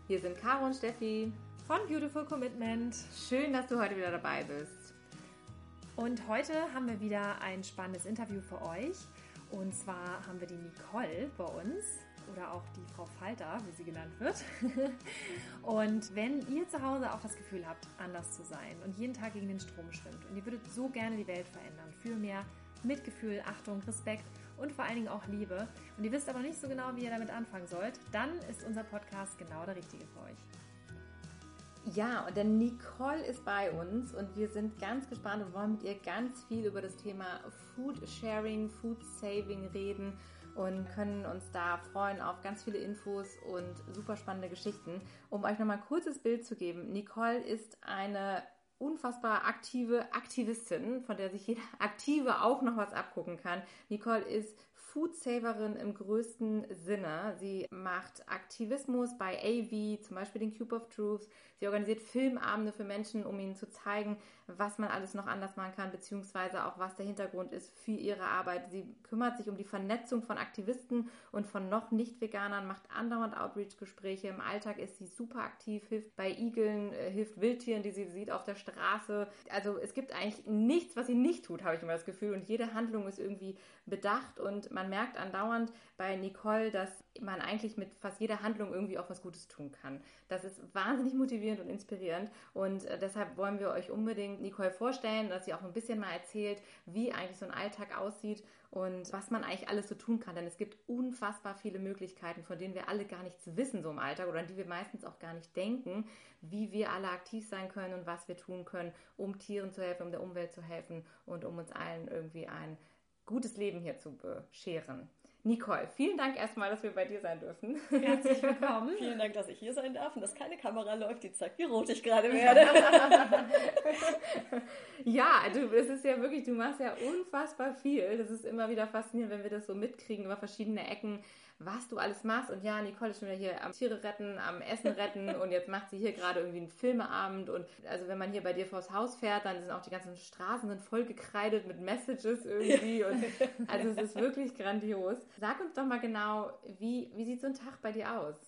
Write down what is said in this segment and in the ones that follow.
Hier sind Caro und Steffi von Beautiful Commitment. Schön, dass du heute wieder dabei bist. Und heute haben wir wieder ein spannendes Interview für euch. Und zwar haben wir die Nicole bei uns oder auch die Frau Falter, wie sie genannt wird. Und wenn ihr zu Hause auch das Gefühl habt, anders zu sein und jeden Tag gegen den Strom schwimmt und ihr würdet so gerne die Welt verändern für mehr Mitgefühl, Achtung, Respekt und vor allen Dingen auch Liebe und ihr wisst aber nicht so genau, wie ihr damit anfangen sollt, dann ist unser Podcast genau der richtige für euch. Ja, und der Nicole ist bei uns und wir sind ganz gespannt und wollen mit ihr ganz viel über das Thema Food Sharing, Food Saving reden und können uns da freuen auf ganz viele Infos und super spannende Geschichten. Um euch nochmal ein kurzes Bild zu geben, Nicole ist eine unfassbar aktive Aktivistin, von der sich jeder Aktive auch noch was abgucken kann. Nicole ist Foodsaverin im größten Sinne. Sie macht Aktivismus bei AV, zum Beispiel den Cube of Truth. Sie organisiert Filmabende für Menschen, um ihnen zu zeigen, was man alles noch anders machen kann, beziehungsweise auch was der Hintergrund ist für ihre Arbeit. Sie kümmert sich um die Vernetzung von Aktivisten und von noch Nicht-Veganern, macht andauernd Outreach-Gespräche. Im Alltag ist sie super aktiv, hilft bei Igeln, hilft Wildtieren, die sie sieht auf der Straße. Also es gibt eigentlich nichts, was sie nicht tut, habe ich immer das Gefühl. Und jede Handlung ist irgendwie bedacht und man merkt andauernd bei Nicole, dass man eigentlich mit fast jeder Handlung irgendwie auch was Gutes tun kann. Das ist wahnsinnig motivierend und inspirierend und deshalb wollen wir euch unbedingt Nicole vorstellen, dass sie auch ein bisschen mal erzählt, wie eigentlich so ein Alltag aussieht und was man eigentlich alles so tun kann, denn es gibt unfassbar viele Möglichkeiten, von denen wir alle gar nichts wissen so im Alltag oder an die wir meistens auch gar nicht denken, wie wir alle aktiv sein können und was wir tun können, um Tieren zu helfen, um der Umwelt zu helfen und um uns allen irgendwie ein gutes Leben hier zu bescheren. Nicole, vielen Dank erstmal, dass wir bei dir sein dürfen. Herzlich willkommen. Vielen Dank, dass ich hier sein darf und dass keine Kamera läuft, die zeigt, wie rot ich gerade werde. Ja, es ist ja wirklich, du machst ja unfassbar viel. Das ist immer wieder faszinierend, wenn wir das so mitkriegen über verschiedene Ecken, was du alles machst. Und ja, Nicole ist schon wieder hier am Tiere retten, am Essen retten und jetzt macht sie hier gerade irgendwie einen Filmeabend. Und also wenn man hier bei dir vors Haus fährt, dann sind auch die ganzen Straßen sind voll gekreidet mit Messages irgendwie. Und also es ist wirklich grandios. Sag uns doch mal genau, wie sieht so ein Tag bei dir aus?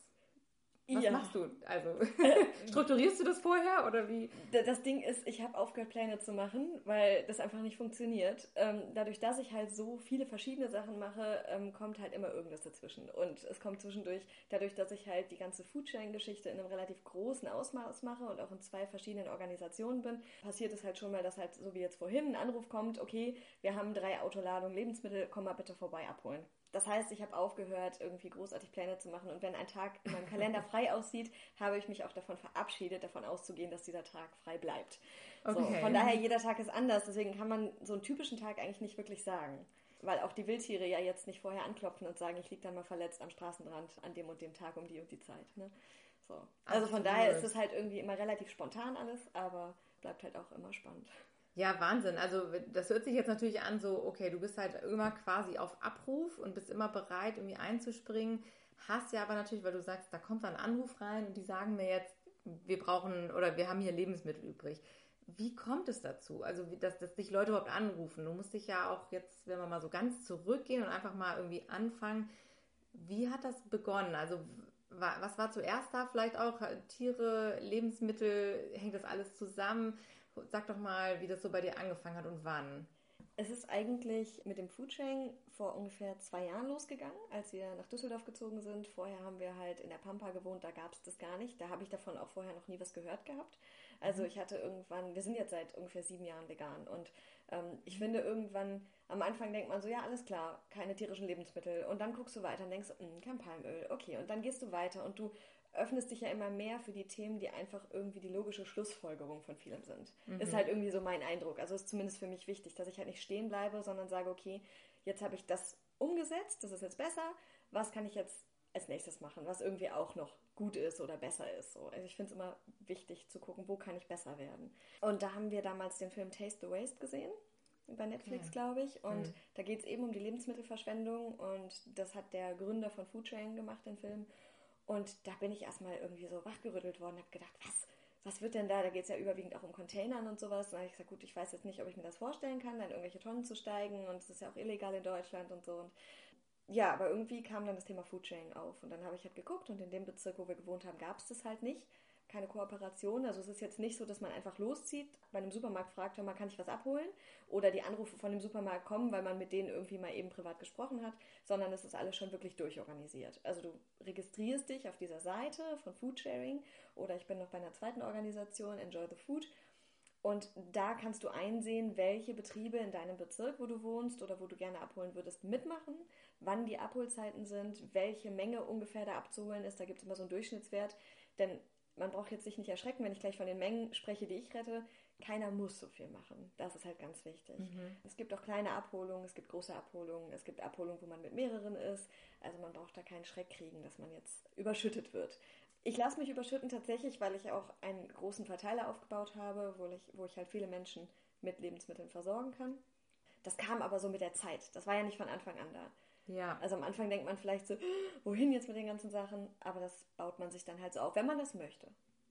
Was machst du? Also strukturierst du das vorher oder wie? Das Ding ist, ich habe aufgehört, Pläne zu machen, weil das einfach nicht funktioniert. Dadurch, dass ich halt so viele verschiedene Sachen mache, kommt halt immer irgendwas dazwischen. Und es kommt zwischendurch, dadurch, dass ich halt die ganze Foodsharing-Geschichte in einem relativ großen Ausmaß mache und auch in 2 verschiedenen Organisationen bin, passiert es halt schon mal, dass halt, so wie jetzt vorhin, ein Anruf kommt, okay, wir haben 3 Autoladungen Lebensmittel, komm mal bitte vorbei abholen. Das heißt, ich habe aufgehört, irgendwie großartig Pläne zu machen und wenn ein Tag in meinem Kalender frei aussieht, habe ich mich auch davon verabschiedet, davon auszugehen, dass dieser Tag frei bleibt. Okay. So, von daher, jeder Tag ist anders, deswegen kann man so einen typischen Tag eigentlich nicht wirklich sagen. Weil auch die Wildtiere ja jetzt nicht vorher anklopfen und sagen, ich liege dann mal verletzt am Straßenrand an dem und dem Tag um die und die Zeit. Ne? So. Also von daher ist es halt irgendwie immer relativ spontan alles, aber bleibt halt auch immer spannend. Ja, Wahnsinn. Also das hört sich jetzt natürlich an so, okay, du bist halt immer quasi auf Abruf und bist immer bereit, irgendwie einzuspringen. Hast ja aber natürlich, weil du sagst, da kommt dann ein Anruf rein und die sagen mir jetzt, wir brauchen oder wir haben hier Lebensmittel übrig. Wie kommt es dazu? Also, dass dich Leute überhaupt anrufen? Du musst dich ja auch jetzt, wenn wir mal so ganz zurückgehen und einfach mal irgendwie anfangen, wie hat das begonnen? Also, was war zuerst da? Vielleicht auch Tiere, Lebensmittel, hängt das alles zusammen? Sag doch mal, wie das so bei dir angefangen hat und wann. Es ist eigentlich mit dem Foodsharing vor ungefähr 2 Jahren losgegangen, als wir nach Düsseldorf gezogen sind. Vorher haben wir halt in der Pampa gewohnt, da gab es das gar nicht. Da habe ich davon auch vorher noch nie was gehört gehabt. Also ich hatte irgendwann, wir sind jetzt seit ungefähr 7 Jahren vegan und ich finde irgendwann, am Anfang denkt man so, ja alles klar, keine tierischen Lebensmittel und dann guckst du weiter und denkst, kein Palmöl, okay und dann gehst du weiter und du öffnest dich ja immer mehr für die Themen, die einfach irgendwie die logische Schlussfolgerung von vielem sind. Ist halt irgendwie so mein Eindruck. Also ist zumindest für mich wichtig, dass ich halt nicht stehen bleibe, sondern sage, okay, jetzt habe ich das umgesetzt, das ist jetzt besser, was kann ich jetzt als nächstes machen, was irgendwie auch noch gut ist oder besser ist. So. Also ich finde es immer wichtig zu gucken, wo kann ich besser werden. Und da haben wir damals den Film Taste the Waste gesehen, bei Netflix, glaube ich. Und da geht es eben um die Lebensmittelverschwendung und das hat der Gründer von Foodsharing gemacht, den Film. Und da bin ich erstmal irgendwie so wachgerüttelt worden und habe gedacht, was wird denn da? Da geht es ja überwiegend auch um Containern und sowas. Und dann habe ich gesagt, gut, ich weiß jetzt nicht, ob ich mir das vorstellen kann, da in irgendwelche Tonnen zu steigen. Und es ist ja auch illegal in Deutschland und so. Und Ja, aber irgendwie kam dann das Thema Foodsharing auf und dann habe ich halt geguckt und in dem Bezirk, wo wir gewohnt haben, gab es das halt nicht. Keine Kooperation. Also es ist jetzt nicht so, dass man einfach loszieht, bei einem Supermarkt fragt, hör mal, kann ich was abholen? Oder die Anrufe von dem Supermarkt kommen, weil man mit denen irgendwie mal eben privat gesprochen hat, sondern es ist alles schon wirklich durchorganisiert. Also du registrierst dich auf dieser Seite von Foodsharing oder ich bin noch bei einer zweiten Organisation, Enjoy the Food. Und da kannst du einsehen, welche Betriebe in deinem Bezirk, wo du wohnst oder wo du gerne abholen würdest, mitmachen, wann die Abholzeiten sind, welche Menge ungefähr da abzuholen ist. Da gibt es immer so einen Durchschnittswert, denn man braucht jetzt sich nicht erschrecken, wenn ich gleich von den Mengen spreche, die ich rette. Keiner muss so viel machen. Das ist halt ganz wichtig. Es gibt auch kleine Abholungen, es gibt große Abholungen, es gibt Abholungen, wo man mit mehreren ist. Also man braucht da keinen Schreck kriegen, dass man jetzt überschüttet wird. Ich lasse mich überschütten tatsächlich, weil ich auch einen großen Verteiler aufgebaut habe, wo ich halt viele Menschen mit Lebensmitteln versorgen kann. Das kam aber so mit der Zeit. Das war ja nicht von Anfang an da. Ja. Also am Anfang denkt man vielleicht so, wohin jetzt mit den ganzen Sachen? Aber das baut man sich dann halt so auf, wenn man das möchte.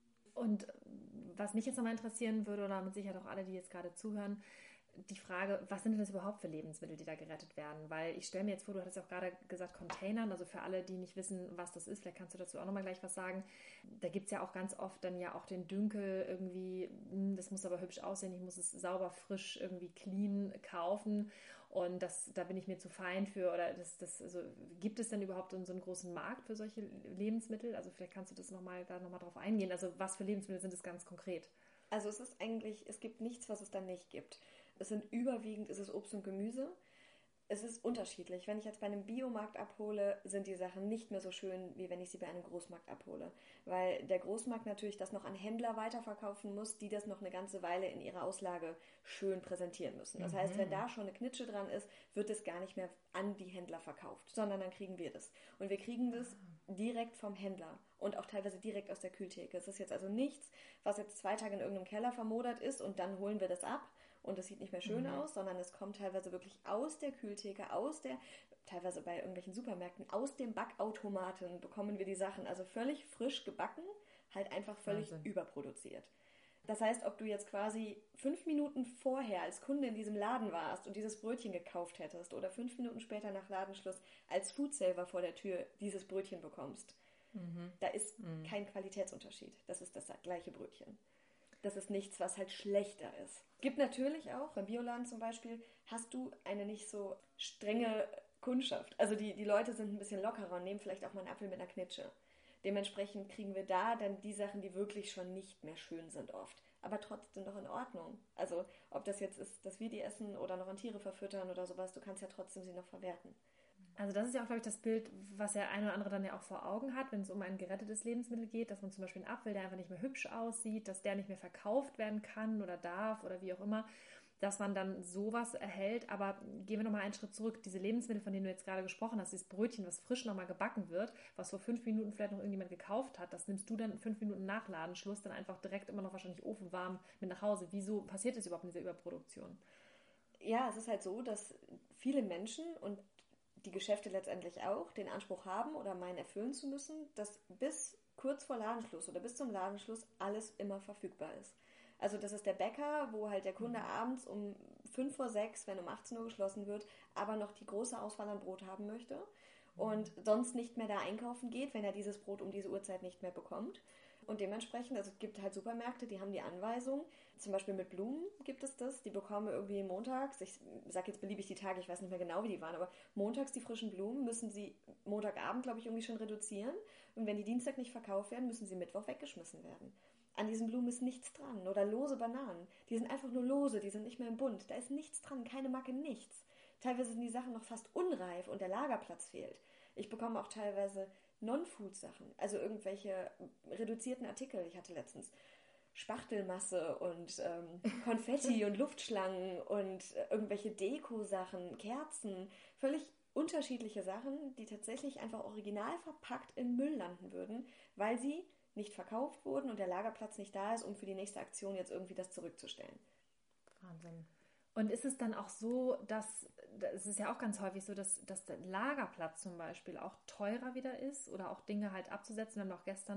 Und was mich jetzt nochmal interessieren würde, oder mit Sicherheit auch alle, die jetzt gerade zuhören, die Frage, was sind denn das überhaupt für Lebensmittel, die da gerettet werden? Weil ich stelle mir jetzt vor, du hattest ja auch gerade gesagt Containern, also für alle, die nicht wissen, was das ist, vielleicht kannst du dazu auch nochmal gleich was sagen. Da gibt es ja auch ganz oft dann ja auch den Dünkel irgendwie, das muss aber hübsch aussehen, ich muss es sauber, frisch, irgendwie clean kaufen und da bin ich mir zu fein für. Oder also, gibt es denn überhaupt so einen großen Markt für solche Lebensmittel? Also vielleicht kannst du da nochmal drauf eingehen. Also was für Lebensmittel sind es ganz konkret? Also es gibt nichts, was es dann nicht gibt. Überwiegend ist es Obst und Gemüse. Es ist unterschiedlich. Wenn ich jetzt bei einem Biomarkt abhole, sind die Sachen nicht mehr so schön, wie wenn ich sie bei einem Großmarkt abhole. Weil der Großmarkt natürlich das noch an Händler weiterverkaufen muss, die das noch eine ganze Weile in ihrer Auslage schön präsentieren müssen. Das heißt, wenn da schon eine Knitsche dran ist, wird es gar nicht mehr an die Händler verkauft, sondern dann kriegen wir das. Und wir kriegen das direkt vom Händler und auch teilweise direkt aus der Kühltheke. Es ist jetzt also nichts, was jetzt 2 Tage in irgendeinem Keller vermodert ist und dann holen wir das ab. Und das sieht nicht mehr schön aus, sondern es kommt teilweise wirklich aus der Kühltheke, teilweise bei irgendwelchen Supermärkten, aus dem Backautomaten bekommen wir die Sachen. Also völlig frisch gebacken, halt einfach völlig überproduziert. Das heißt, ob du jetzt quasi 5 Minuten vorher als Kunde in diesem Laden warst und dieses Brötchen gekauft hättest oder 5 Minuten später nach Ladenschluss als Foodsaver vor der Tür dieses Brötchen bekommst, da ist kein Qualitätsunterschied. Das ist das gleiche Brötchen. Das ist nichts, was halt schlechter ist. Es gibt natürlich auch, beim Bioladen zum Beispiel, hast du eine nicht so strenge Kundschaft. Also die Leute sind ein bisschen lockerer und nehmen vielleicht auch mal einen Apfel mit einer Knitsche. Dementsprechend kriegen wir da dann die Sachen, die wirklich schon nicht mehr schön sind oft. Aber trotzdem noch in Ordnung. Also ob das jetzt ist, dass wir die essen oder noch an Tiere verfüttern oder sowas, du kannst ja trotzdem sie noch verwerten. Also das ist ja auch, glaube ich, das Bild, was der eine oder andere dann ja auch vor Augen hat, wenn es um ein gerettetes Lebensmittel geht, dass man zum Beispiel einen Apfel, der einfach nicht mehr hübsch aussieht, dass der nicht mehr verkauft werden kann oder darf oder wie auch immer, dass man dann sowas erhält. Aber gehen wir nochmal einen Schritt zurück. Diese Lebensmittel, von denen du jetzt gerade gesprochen hast, dieses Brötchen, was frisch nochmal gebacken wird, was vor 5 Minuten vielleicht noch irgendjemand gekauft hat, das nimmst du dann 5 Minuten nach Ladenschluss dann einfach direkt immer noch wahrscheinlich ofenwarm mit nach Hause. Wieso passiert das überhaupt in dieser Überproduktion? Ja, es ist halt so, dass viele Menschen und die Geschäfte letztendlich auch den Anspruch haben oder meinen erfüllen zu müssen, dass bis kurz vor Ladenschluss oder bis zum Ladenschluss alles immer verfügbar ist. Also das ist der Bäcker, wo halt der Kunde abends um 5 vor 6, wenn um 18 Uhr geschlossen wird, aber noch die große Auswahl an Brot haben möchte und sonst nicht mehr da einkaufen geht, wenn er dieses Brot um diese Uhrzeit nicht mehr bekommt. Und dementsprechend, also es gibt halt Supermärkte, die haben die Anweisung, zum Beispiel mit Blumen gibt es das, die bekommen irgendwie montags, ich sage jetzt beliebig die Tage, ich weiß nicht mehr genau, wie die waren, aber montags die frischen Blumen müssen sie Montagabend, glaube ich, irgendwie schon reduzieren. Und wenn die Dienstag nicht verkauft werden, müssen sie Mittwoch weggeschmissen werden. An diesen Blumen ist nichts dran. Oder lose Bananen. Die sind einfach nur lose, die sind nicht mehr im Bund. Da ist nichts dran, keine Macke, nichts. Teilweise sind die Sachen noch fast unreif und der Lagerplatz fehlt. Ich bekomme auch teilweise Non-Food-Sachen, also irgendwelche reduzierten Artikel. Ich hatte letztens Spachtelmasse und Konfetti und Luftschlangen und irgendwelche Deko-Sachen, Kerzen, völlig unterschiedliche Sachen, die tatsächlich einfach original verpackt in Müll landen würden, weil sie nicht verkauft wurden und der Lagerplatz nicht da ist, um für die nächste Aktion jetzt irgendwie das zurückzustellen. Wahnsinn. Und ist es dann auch so, dass, es ist ja auch ganz häufig so, dass der Lagerplatz zum Beispiel auch teurer wieder ist oder auch Dinge halt abzusetzen. Wir haben auch gestern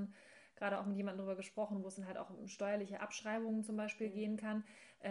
gerade auch mit jemandem darüber gesprochen, wo es dann halt auch um steuerliche Abschreibungen zum Beispiel gehen kann.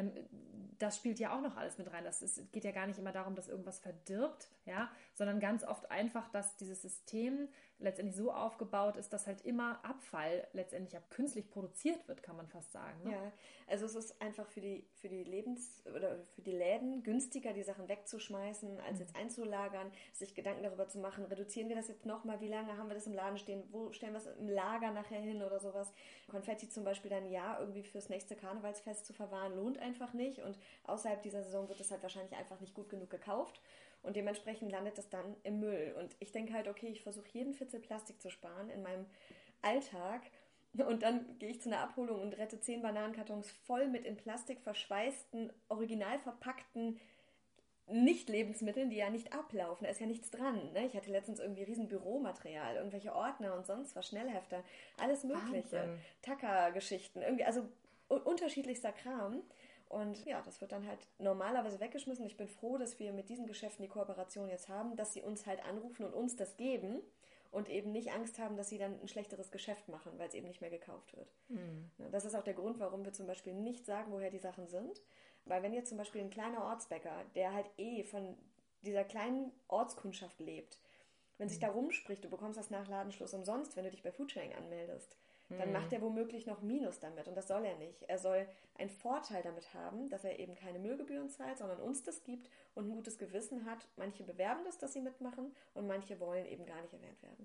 Das spielt ja auch noch alles mit rein. Es geht ja gar nicht immer darum, dass irgendwas verdirbt, ja, sondern ganz oft einfach, dass dieses System letztendlich so aufgebaut ist, dass halt immer Abfall letztendlich künstlich produziert wird, kann man fast sagen. Ne? Ja, also es ist einfach für die oder für die Läden günstiger, die Sachen wegzuschmeißen, als jetzt einzulagern, sich Gedanken darüber zu machen, reduzieren wir das jetzt nochmal, wie lange haben wir das im Laden stehen, wo stellen wir es im Lager nachher hin oder sowas. Konfetti zum Beispiel dann irgendwie fürs nächste Karnevalsfest zu verwahren, lohnt einfach nicht und außerhalb dieser Saison wird es halt wahrscheinlich einfach nicht gut genug gekauft. Und dementsprechend landet es dann im Müll. Und ich denke halt, okay, ich versuche jeden Fitzel Plastik zu sparen in meinem Alltag. Und dann gehe ich zu einer Abholung und rette 10 Bananenkartons voll mit in Plastik verschweißten, original verpackten Nicht-Lebensmitteln, die ja nicht ablaufen. Da ist ja nichts dran. Ne? Ich hatte letztens irgendwie riesen Büromaterial, irgendwelche Ordner und sonst was, Schnellhefter, alles Mögliche. Tacker-Geschichten, irgendwie, also unterschiedlichster Kram. Und ja, das wird dann halt normalerweise weggeschmissen. Ich bin froh, dass wir mit diesen Geschäften die Kooperation jetzt haben, dass sie uns halt anrufen und uns das geben und eben nicht Angst haben, dass sie dann ein schlechteres Geschäft machen, weil es eben nicht mehr gekauft wird. Das ist auch der Grund, warum wir zum Beispiel nicht sagen, woher die Sachen sind. Weil wenn jetzt zum Beispiel ein kleiner Ortsbäcker, der halt von dieser kleinen Ortskundschaft lebt, wenn sich da rumspricht, du bekommst das nach Ladenschluss umsonst, wenn du dich bei Foodsharing anmeldest, dann macht er womöglich noch Minus damit und das soll er nicht. Er soll einen Vorteil damit haben, dass er eben keine Müllgebühren zahlt, sondern uns das gibt und ein gutes Gewissen hat. Manche bewerben das, dass sie mitmachen und manche wollen eben gar nicht erwähnt werden.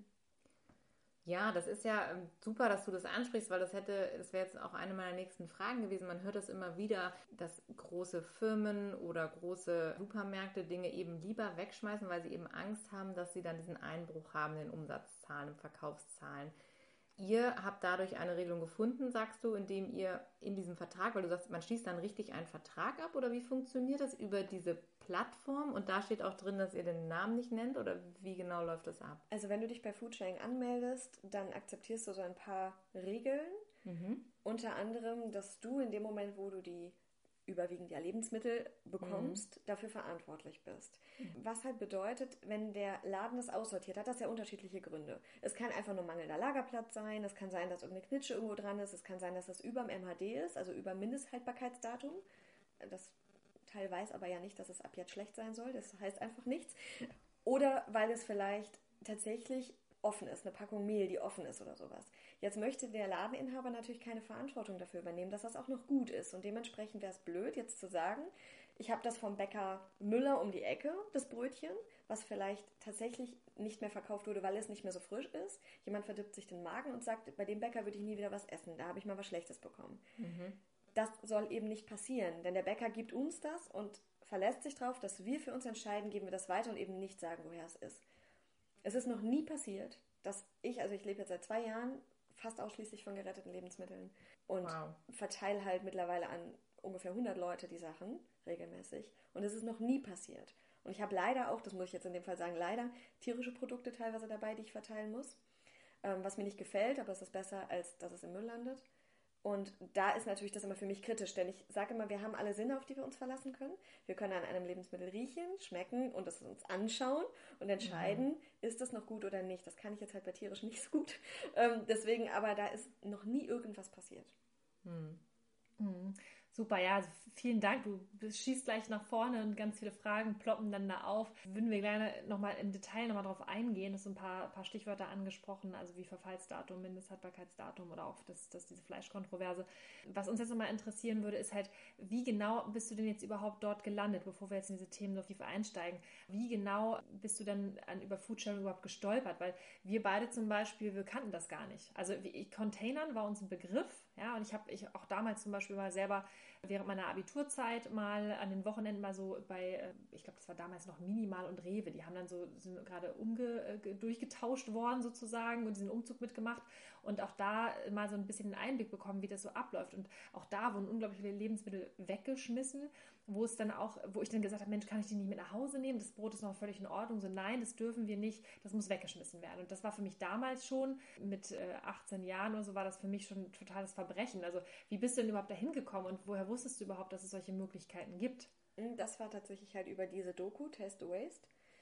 Ja, das ist ja super, dass du das ansprichst, weil das wäre jetzt auch eine meiner nächsten Fragen gewesen. Man hört das immer wieder, dass große Firmen oder große Supermärkte Dinge eben lieber wegschmeißen, weil sie eben Angst haben, dass sie dann diesen Einbruch haben in den Umsatzzahlen, in Verkaufszahlen. Ihr habt dadurch eine Regelung gefunden, sagst du, indem ihr in diesem Vertrag, weil du sagst, man schließt dann richtig einen Vertrag ab oder wie funktioniert das über diese Plattform und da steht auch drin, dass ihr den Namen nicht nennt oder wie genau läuft das ab? Also wenn du dich bei Foodsharing anmeldest, dann akzeptierst du so ein paar Regeln, unter anderem, dass du in dem Moment, wo du die überwiegend ja Lebensmittel bekommst, dafür verantwortlich bist. Was halt bedeutet, wenn der Laden das aussortiert, hat das ja unterschiedliche Gründe. Es kann einfach nur mangelnder Lagerplatz sein, es kann sein, dass irgendeine Knitsche irgendwo dran ist, es kann sein, dass das über dem MHD ist, also über Mindesthaltbarkeitsdatum. Das Teil weiß aber ja nicht, dass es ab jetzt schlecht sein soll, das heißt einfach nichts. Oder weil es vielleicht tatsächlich offen ist, eine Packung Mehl, die offen ist oder sowas. Jetzt möchte der Ladeninhaber natürlich keine Verantwortung dafür übernehmen, dass das auch noch gut ist. Und dementsprechend wäre es blöd, jetzt zu sagen, ich habe das vom Bäcker Müller um die Ecke, das Brötchen, was vielleicht tatsächlich nicht mehr verkauft wurde, weil es nicht mehr so frisch ist. Jemand verdirbt sich den Magen und sagt, bei dem Bäcker würde ich nie wieder was essen, da habe ich mal was Schlechtes bekommen. Das soll eben nicht passieren, denn der Bäcker gibt uns das und verlässt sich darauf, dass wir für uns entscheiden, geben wir das weiter und eben nicht sagen, woher es ist. Es ist noch nie passiert, dass ich lebe jetzt seit 2 Jahren fast ausschließlich von geretteten Lebensmitteln und verteile halt mittlerweile an ungefähr 100 Leute die Sachen regelmäßig und es ist noch nie passiert. Und ich habe leider auch, das muss ich jetzt in dem Fall sagen, leider tierische Produkte teilweise dabei, die ich verteilen muss, was mir nicht gefällt, aber es ist besser, als dass es im Müll landet. Und da ist natürlich das immer für mich kritisch, denn ich sage immer, wir haben alle Sinne, auf die wir uns verlassen können. Wir können an einem Lebensmittel riechen, schmecken und es uns anschauen und entscheiden, ist das noch gut oder nicht. Das kann ich jetzt halt bei tierisch nicht so gut. Deswegen, aber da ist noch nie irgendwas passiert. Super, ja, also vielen Dank. Du schießt gleich nach vorne und ganz viele Fragen ploppen dann da auf. Würden wir gerne nochmal im Detail nochmal drauf eingehen. Das sind ein paar Stichwörter angesprochen, also wie Verfallsdatum, Mindesthaltbarkeitsdatum oder auch diese Fleischkontroverse. Was uns jetzt nochmal interessieren würde, ist halt, wie genau bist du denn jetzt überhaupt dort gelandet, bevor wir jetzt in diese Themen so tief einsteigen? Wie genau bist du denn über Foodsharing überhaupt gestolpert? Weil wir beide zum Beispiel, wir kannten das gar nicht. Also Containern war uns ein Begriff, ja, und ich habe auch damals zum Beispiel mal selber während meiner Abiturzeit mal an den Wochenenden mal so bei, ich glaube, das war damals noch Minimal und Rewe, die haben dann sind gerade durchgetauscht worden sozusagen und diesen Umzug mitgemacht und auch da mal so ein bisschen einen Einblick bekommen, wie das so abläuft. Und auch da wurden unglaublich viele Lebensmittel weggeschmissen, wo ich dann gesagt habe, Mensch, kann ich die nicht mit nach Hause nehmen? Das Brot ist noch völlig in Ordnung. So, nein, das dürfen wir nicht, das muss weggeschmissen werden. Und das war für mich damals schon, mit 18 Jahren oder so, war das für mich schon ein totales Verbrechen. Also wie bist du denn überhaupt dahin gekommen und woher wusstest du überhaupt, dass es solche Möglichkeiten gibt? Das war tatsächlich halt über diese Doku, Taste the Waste.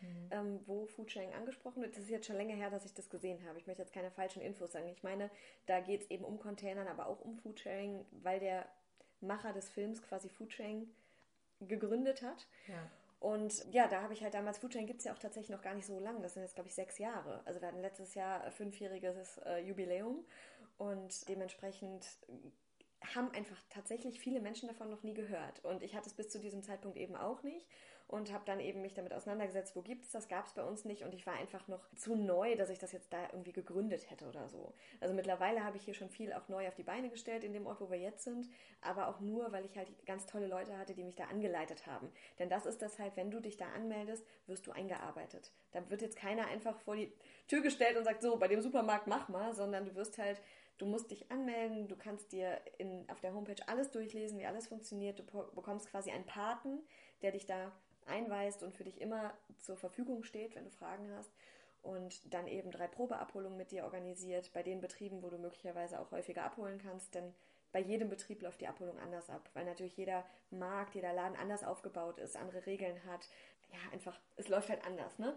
wo Foodsharing angesprochen wird. Das ist jetzt schon länger her, dass ich das gesehen habe. Ich möchte jetzt keine falschen Infos sagen. Ich meine, da geht es eben um Containern, aber auch um Foodsharing, weil der Macher des Films quasi Foodsharing gegründet hat. Ja. Und ja, da habe ich halt damals, Foodsharing gibt es ja auch tatsächlich noch gar nicht so lange. Das sind jetzt, glaube ich, 6 Jahre. Also wir hatten letztes Jahr 5-jähriges Jubiläum und dementsprechend haben einfach tatsächlich viele Menschen davon noch nie gehört. Und ich hatte es bis zu diesem Zeitpunkt eben auch nicht und habe dann eben mich damit auseinandergesetzt, wo gibt es das, gab es bei uns nicht und ich war einfach noch zu neu, dass ich das jetzt da irgendwie gegründet hätte oder so. Also mittlerweile habe ich hier schon viel auch neu auf die Beine gestellt in dem Ort, wo wir jetzt sind, aber auch nur, weil ich halt ganz tolle Leute hatte, die mich da angeleitet haben. Denn das ist das halt, wenn du dich da anmeldest, wirst du eingearbeitet. Da wird jetzt keiner einfach vor die Tür gestellt und sagt, so, bei dem Supermarkt mach mal, sondern du musst dich anmelden, du kannst dir auf der Homepage alles durchlesen, wie alles funktioniert. Du bekommst quasi einen Paten, der dich da einweist und für dich immer zur Verfügung steht, wenn du Fragen hast. Und dann eben 3 Probeabholungen mit dir organisiert, bei den Betrieben, wo du möglicherweise auch häufiger abholen kannst. Denn bei jedem Betrieb läuft die Abholung anders ab, weil natürlich jeder Markt, jeder Laden anders aufgebaut ist, andere Regeln hat. Ja, einfach, es läuft halt anders, ne?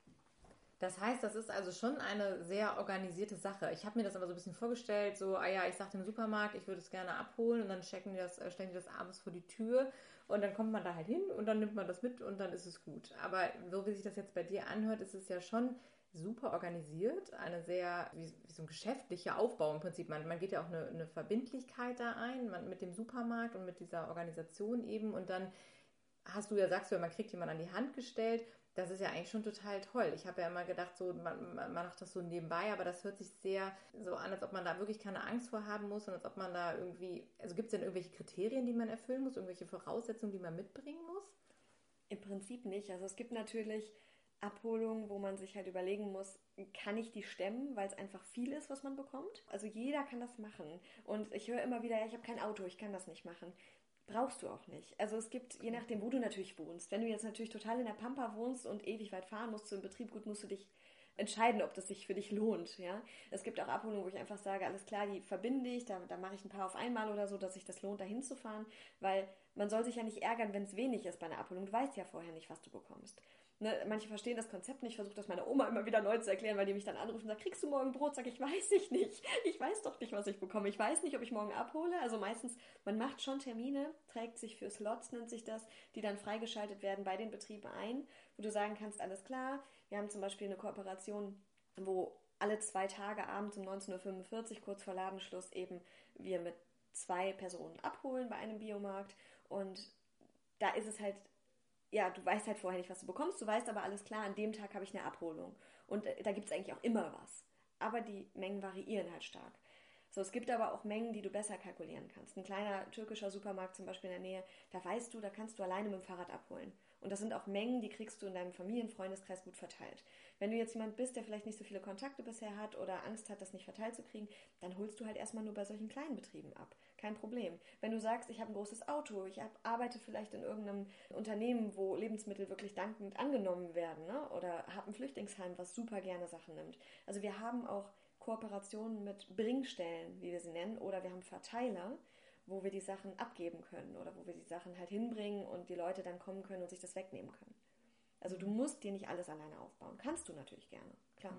Das heißt, das ist also schon eine sehr organisierte Sache. Ich habe mir das aber so ein bisschen vorgestellt, so, ich sage dem Supermarkt, ich würde es gerne abholen und dann stellen die das abends vor die Tür und dann kommt man da halt hin und dann nimmt man das mit und dann ist es gut. Aber so wie sich das jetzt bei dir anhört, ist es ja schon super organisiert, eine sehr, wie so ein geschäftlicher Aufbau im Prinzip. Man geht ja auch eine Verbindlichkeit da ein, mit dem Supermarkt und mit dieser Organisation eben und dann sagst du ja, man kriegt jemanden an die Hand gestellt. Das ist ja eigentlich schon total toll. Ich habe ja immer gedacht, so man macht das so nebenbei, aber das hört sich sehr so an, als ob man da wirklich keine Angst vor haben muss und als ob man da irgendwie, also gibt es denn irgendwelche Kriterien, die man erfüllen muss, irgendwelche Voraussetzungen, die man mitbringen muss? Im Prinzip nicht. Also es gibt natürlich Abholungen, wo man sich halt überlegen muss, kann ich die stemmen, weil es einfach viel ist, was man bekommt. Also jeder kann das machen. Und ich höre immer wieder, ja, ich habe kein Auto, ich kann das nicht machen. Brauchst du auch nicht. Also es gibt, je nachdem, wo du natürlich wohnst. Wenn du jetzt natürlich total in der Pampa wohnst und ewig weit fahren musst zu einem Betrieb, gut, musst du dich entscheiden, ob das sich für dich lohnt. Ja? Es gibt auch Abholungen, wo ich einfach sage, alles klar, die verbinde ich, da mache ich ein paar auf einmal oder so, dass sich das lohnt, da hinzufahren, weil man soll sich ja nicht ärgern, wenn es wenig ist bei einer Abholung. Du weißt ja vorher nicht, was du bekommst. Ne, manche verstehen das Konzept nicht. Ich versuche das meiner Oma immer wieder neu zu erklären, weil die mich dann anrufen und sagt, kriegst du morgen Brot? Sag ich, weiß ich nicht. Ich weiß doch nicht, was ich bekomme. Ich weiß nicht, ob ich morgen abhole. Also meistens, man macht schon Termine, trägt sich für Slots, nennt sich das, die dann freigeschaltet werden bei den Betrieben ein, wo du sagen kannst, alles klar. Wir haben zum Beispiel eine Kooperation, wo alle 2 Tage abends um 19.45 Uhr, kurz vor Ladenschluss, eben wir mit 2 Personen abholen bei einem Biomarkt. Und da ist es halt, ja, du weißt halt vorher nicht, was du bekommst, du weißt aber alles klar, an dem Tag habe ich eine Abholung. Und da gibt es eigentlich auch immer was. Aber die Mengen variieren halt stark. So, es gibt aber auch Mengen, die du besser kalkulieren kannst. Ein kleiner türkischer Supermarkt zum Beispiel in der Nähe, da weißt du, da kannst du alleine mit dem Fahrrad abholen. Und das sind auch Mengen, die kriegst du in deinem Familienfreundeskreis gut verteilt. Wenn du jetzt jemand bist, der vielleicht nicht so viele Kontakte bisher hat oder Angst hat, das nicht verteilt zu kriegen, dann holst du halt erstmal nur bei solchen kleinen Betrieben ab. Kein Problem. Wenn du sagst, ich habe ein großes Auto, arbeite vielleicht in irgendeinem Unternehmen, wo Lebensmittel wirklich dankend angenommen werden, ne? Oder habe ein Flüchtlingsheim, was super gerne Sachen nimmt. Also wir haben auch Kooperationen mit Bringstellen, wie wir sie nennen, oder wir haben Verteiler, wo wir die Sachen abgeben können oder wo wir die Sachen halt hinbringen und die Leute dann kommen können und sich das wegnehmen können. Also du musst dir nicht alles alleine aufbauen. Kannst du natürlich gerne, klar.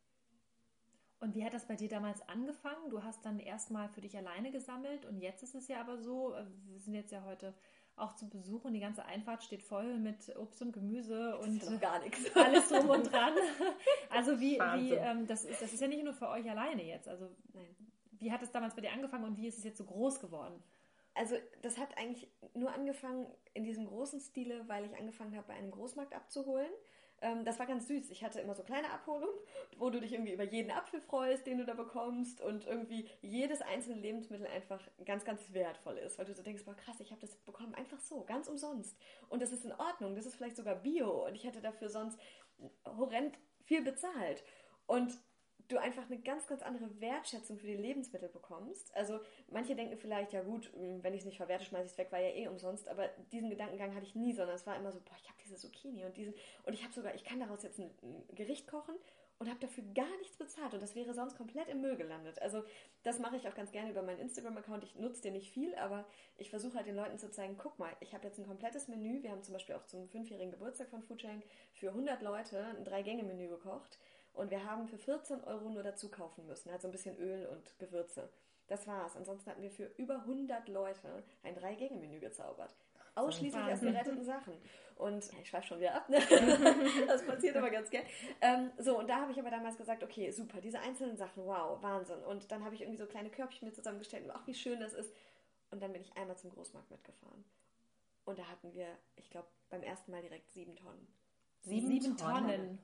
Und wie hat das bei dir damals angefangen? Du hast dann erstmal für dich alleine gesammelt und jetzt ist es ja aber so, wir sind jetzt ja heute auch zu Besuch und die ganze Einfahrt steht voll mit Obst und Gemüse und ist ja noch gar nichts. Alles drum und dran. Also das ist ja nicht nur für euch alleine jetzt. Also Nein. Wie hat es damals bei dir angefangen und wie ist es jetzt so groß geworden? Also das hat eigentlich nur angefangen in diesem großen Stile, weil ich angefangen habe, bei einem Großmarkt abzuholen. Das war ganz süß. Ich hatte immer so kleine Abholungen, wo du dich irgendwie über jeden Apfel freust, den du da bekommst und irgendwie jedes einzelne Lebensmittel einfach ganz, ganz wertvoll ist, weil du so denkst, boah krass, ich habe das bekommen einfach so, ganz umsonst. Und das ist in Ordnung, das ist vielleicht sogar Bio und ich hätte dafür sonst horrend viel bezahlt. Und du einfach eine ganz, ganz andere Wertschätzung für die Lebensmittel bekommst. Also manche denken vielleicht, ja gut, wenn ich es nicht verwerte, schmeiße ich es weg, war ja eh umsonst, aber diesen Gedankengang hatte ich nie, sondern es war immer so, boah, ich habe diese Zucchini und ich kann daraus jetzt ein Gericht kochen und habe dafür gar nichts bezahlt und das wäre sonst komplett im Müll gelandet. Also das mache ich auch ganz gerne über meinen Instagram-Account. Ich nutze den nicht viel, aber ich versuche halt den Leuten zu zeigen, guck mal, ich habe jetzt ein komplettes Menü. Wir haben zum Beispiel auch zum 5-jährigen Geburtstag von Foodsharing für 100 Leute ein 3-Gänge-Menü gekocht und wir haben für 14 Euro nur dazu kaufen müssen, also ein bisschen Öl und Gewürze. Das war's. Ansonsten hatten wir für über 100 Leute ein 3-Gänge-Menü gezaubert. Ausschließlich aus geretteten Sachen. Und ich schweife schon wieder ab, ne? Das passiert aber ganz gern. Und da habe ich aber damals gesagt, okay, super, diese einzelnen Sachen, wow, Wahnsinn. Und dann habe ich irgendwie so kleine Körbchen mir zusammengestellt und ach, wie schön das ist. Und dann bin ich einmal zum Großmarkt mitgefahren. Und da hatten wir, ich glaube, beim ersten Mal direkt 7 Tonnen. 7 Tonnen.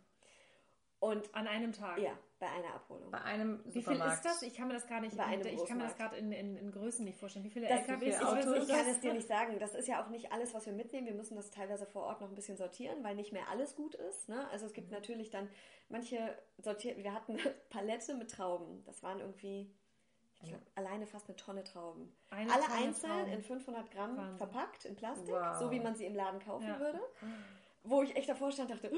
Und an einem Tag? Ja, bei einer Abholung. Bei einem Supermarkt. Wie viel ist das? Ich kann mir das gar nicht, bei einem ich kann mir das gerade in Größen nicht vorstellen. Wie viele LKWs? Autos? Ich kann es dir nicht sagen. Das ist ja auch nicht alles, was wir mitnehmen. Wir müssen das teilweise vor Ort noch ein bisschen sortieren, weil nicht mehr alles gut ist. Ne? Also es gibt natürlich dann manche sortiert. Wir hatten eine Palette mit Trauben. Das waren irgendwie, ich glaube, alleine fast eine Tonne Trauben. Alle einzeln in 500 Gramm Wahnsinn. Verpackt in Plastik, so wie man sie im Laden kaufen würde. Wo ich echt davor stand und dachte,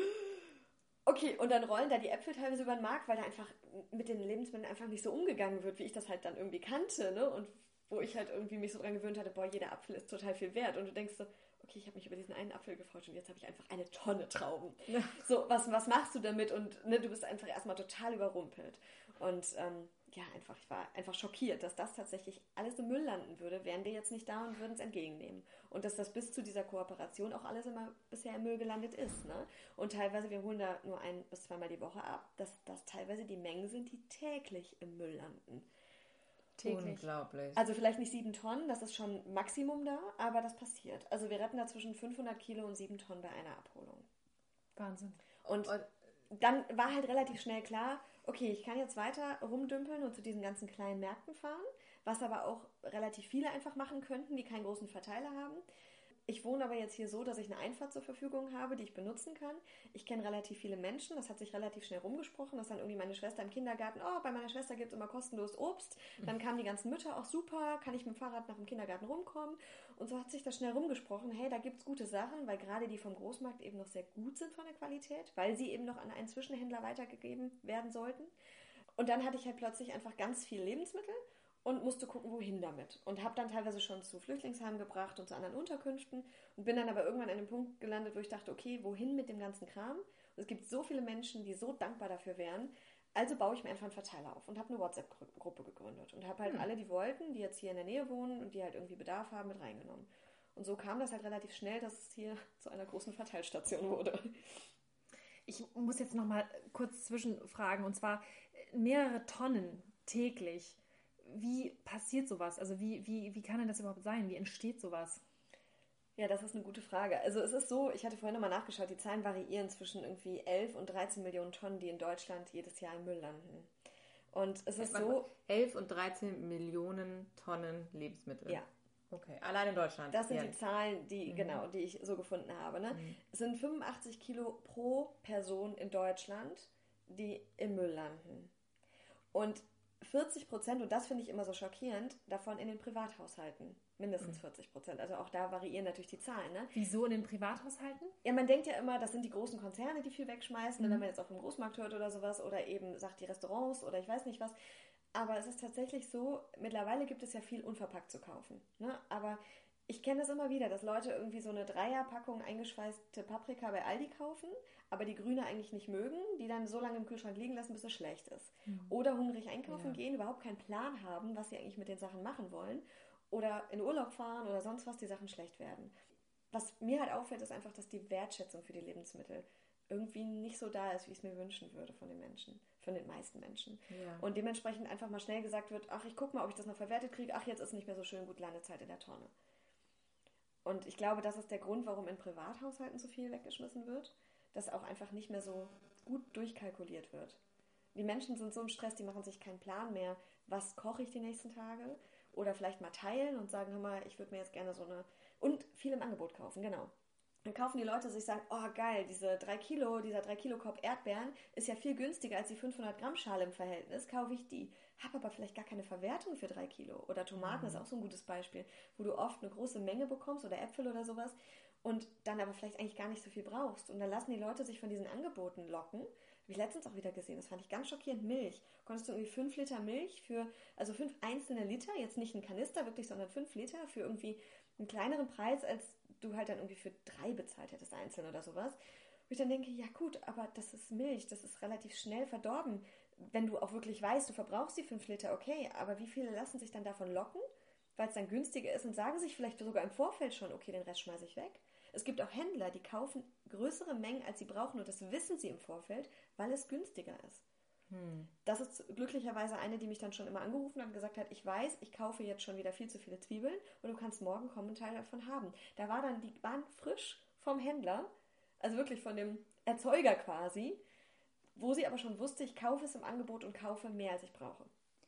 okay, und dann rollen da die Äpfel teilweise über den Markt, weil da einfach mit den Lebensmitteln einfach nicht so umgegangen wird, wie ich das halt dann irgendwie kannte, ne? Und wo ich halt irgendwie mich so dran gewöhnt hatte, boah, jeder Apfel ist total viel wert. Und du denkst so, okay, ich habe mich über diesen einen Apfel gefreut und jetzt habe ich einfach eine Tonne Trauben. Ja. So, was machst du damit? Und ne, du bist einfach erstmal total überrumpelt. Und ich war einfach schockiert, dass das tatsächlich alles im Müll landen würde, wären wir jetzt nicht da und würden es entgegennehmen. Und dass das bis zu dieser Kooperation auch alles immer bisher im Müll gelandet ist. Ne? Und teilweise, wir holen da nur 1- bis 2-mal die Woche ab, dass das teilweise die Mengen sind, die täglich im Müll landen. Täglich. Unglaublich. Also vielleicht nicht 7 Tonnen, das ist schon Maximum da, aber das passiert. Also wir retten da zwischen 500 Kilo und 7 Tonnen bei einer Abholung. Wahnsinn. Und dann war halt relativ schnell klar, okay, ich kann jetzt weiter rumdümpeln und zu diesen ganzen kleinen Märkten fahren, was aber auch relativ viele einfach machen könnten, die keinen großen Verteiler haben. Ich wohne aber jetzt hier so, dass ich eine Einfahrt zur Verfügung habe, die ich benutzen kann. Ich kenne relativ viele Menschen, das hat sich relativ schnell rumgesprochen, dass dann irgendwie meine Schwester im Kindergarten, bei meiner Schwester gibt es immer kostenlos Obst. Dann kamen die ganzen Mütter, auch super, kann ich mit dem Fahrrad nach dem Kindergarten rumkommen. Und so hat sich das schnell rumgesprochen, hey, da gibt es gute Sachen, weil gerade die vom Großmarkt eben noch sehr gut sind von der Qualität, weil sie eben noch an einen Zwischenhändler weitergegeben werden sollten. Und dann hatte ich halt plötzlich einfach ganz viel Lebensmittel und musste gucken, wohin damit. Und habe dann teilweise schon zu Flüchtlingsheimen gebracht und zu anderen Unterkünften und bin dann aber irgendwann an einem Punkt gelandet, wo ich dachte, okay, wohin mit dem ganzen Kram? Und es gibt so viele Menschen, die so dankbar dafür wären, also baue ich mir einfach einen Verteiler auf und habe eine WhatsApp-Gruppe gegründet und habe halt alle, die wollten, die jetzt hier in der Nähe wohnen und die halt irgendwie Bedarf haben, mit reingenommen. Und so kam das halt relativ schnell, dass es hier zu einer großen Verteilstation wurde. Ich muss jetzt noch mal kurz zwischenfragen, und zwar mehrere Tonnen täglich. Wie passiert sowas? Also wie kann denn das überhaupt sein? Wie entsteht sowas? Ja, das ist eine gute Frage. Also es ist so, ich hatte vorhin nochmal nachgeschaut, die Zahlen variieren zwischen irgendwie 11 und 13 Millionen Tonnen, die in Deutschland jedes Jahr im Müll landen. Und es ist so... 11 und 13 Millionen Tonnen Lebensmittel. Ja. Okay, allein in Deutschland. Das sind die Zahlen, die ich so gefunden habe. Ne? Es sind 85 Kilo pro Person in Deutschland, die im Müll landen. Und 40%, und das finde ich immer so schockierend, davon in den Privathaushalten. Mindestens 40%. Also auch da variieren natürlich die Zahlen. Ne? Wieso in den Privathaushalten? Ja, man denkt ja immer, das sind die großen Konzerne, die viel wegschmeißen, wenn man jetzt auch vom Großmarkt hört oder sowas, oder eben sagt die Restaurants oder ich weiß nicht was. Aber es ist tatsächlich so, mittlerweile gibt es ja viel unverpackt zu kaufen. Ne? Aber ich kenne das immer wieder, dass Leute irgendwie so eine 3er-Packung eingeschweißte Paprika bei Aldi kaufen, aber die grüne eigentlich nicht mögen, die dann so lange im Kühlschrank liegen lassen, bis es schlecht ist. Oder hungrig einkaufen gehen, überhaupt keinen Plan haben, was sie eigentlich mit den Sachen machen wollen. Oder in Urlaub fahren oder sonst was, die Sachen schlecht werden. Was mir halt auffällt, ist einfach, dass die Wertschätzung für die Lebensmittel irgendwie nicht so da ist, wie ich es mir wünschen würde von den Menschen, von den meisten Menschen. Ja. Und dementsprechend einfach mal schnell gesagt wird, ach, ich gucke mal, ob ich das noch verwertet kriege, ach, jetzt ist nicht mehr so schön, gut, Landezeit in der Tonne. Und ich glaube, das ist der Grund, warum in Privathaushalten so viel weggeschmissen wird, dass auch einfach nicht mehr so gut durchkalkuliert wird. Die Menschen sind so im Stress, die machen sich keinen Plan mehr, was koche ich die nächsten Tage, oder vielleicht mal teilen und sagen, hör mal, ich würde mir jetzt gerne so eine... Und viel im Angebot kaufen, genau. Dann kaufen die Leute sich, sagen, oh geil, dieser 3 Kilo Korb Erdbeeren ist ja viel günstiger als die 500 Gramm Schale im Verhältnis, kaufe ich die. Habe aber vielleicht gar keine Verwertung für 3 Kilo. Oder Tomaten ist auch so ein gutes Beispiel, wo du oft eine große Menge bekommst oder Äpfel oder sowas und dann aber vielleicht eigentlich gar nicht so viel brauchst. Und dann lassen die Leute sich von diesen Angeboten locken. ich letztens auch wieder gesehen, das fand ich ganz schockierend, Milch. Konntest du irgendwie 5 Liter Milch also 5 einzelne Liter, jetzt nicht ein Kanister wirklich, sondern 5 Liter für irgendwie einen kleineren Preis, als du halt dann irgendwie für 3 bezahlt hättest einzeln oder sowas. Wo ich dann denke, ja gut, aber das ist Milch, das ist relativ schnell verdorben. Wenn du auch wirklich weißt, du verbrauchst die 5 Liter, okay, aber wie viele lassen sich dann davon locken, weil es dann günstiger ist und sagen sich vielleicht sogar im Vorfeld schon, okay, den Rest schmeiße ich weg. Es gibt auch Händler, die kaufen größere Mengen, als sie brauchen, und das wissen sie im Vorfeld, weil es günstiger ist. Das ist glücklicherweise eine, die mich dann schon immer angerufen hat und gesagt hat, ich weiß, ich kaufe jetzt schon wieder viel zu viele Zwiebeln und du kannst morgen kommen und einen Teil davon haben. Die waren frisch vom Händler, also wirklich von dem Erzeuger quasi, wo sie aber schon wusste, ich kaufe es im Angebot und kaufe mehr, als ich brauche.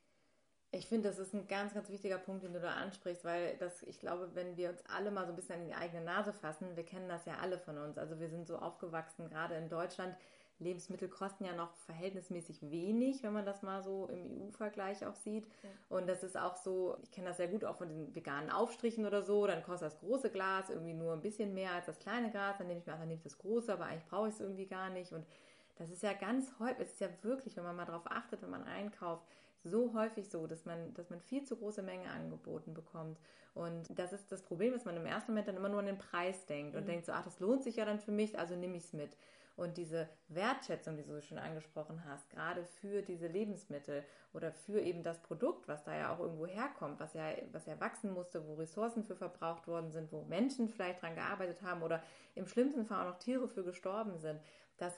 Ich finde, das ist ein ganz, ganz wichtiger Punkt, den du da ansprichst, weil ich glaube, wenn wir uns alle mal so ein bisschen an die eigene Nase fassen, wir kennen das ja alle von uns. Also wir sind so aufgewachsen, gerade in Deutschland, Lebensmittel kosten ja noch verhältnismäßig wenig, wenn man das mal so im EU-Vergleich auch sieht. Ja. Und das ist auch so, ich kenne das sehr gut auch von den veganen Aufstrichen oder so, dann kostet das große Glas irgendwie nur ein bisschen mehr als das kleine Glas, dann nehme ich das große, aber eigentlich brauche ich es irgendwie gar nicht. Und das ist ja ganz häufig, es ist ja wirklich, wenn man mal darauf achtet, wenn man einkauft, so häufig so, dass man viel zu große Mengen angeboten bekommt. Und das ist das Problem, dass man im ersten Moment dann immer nur an den Preis denkt und denkt so, ach, das lohnt sich ja dann für mich, also nehme ich es mit. Und diese Wertschätzung, die du schon angesprochen hast, gerade für diese Lebensmittel oder für eben das Produkt, was da ja auch irgendwo herkommt, was ja wachsen musste, wo Ressourcen für verbraucht worden sind, wo Menschen vielleicht dran gearbeitet haben oder im schlimmsten Fall auch noch Tiere für gestorben sind, das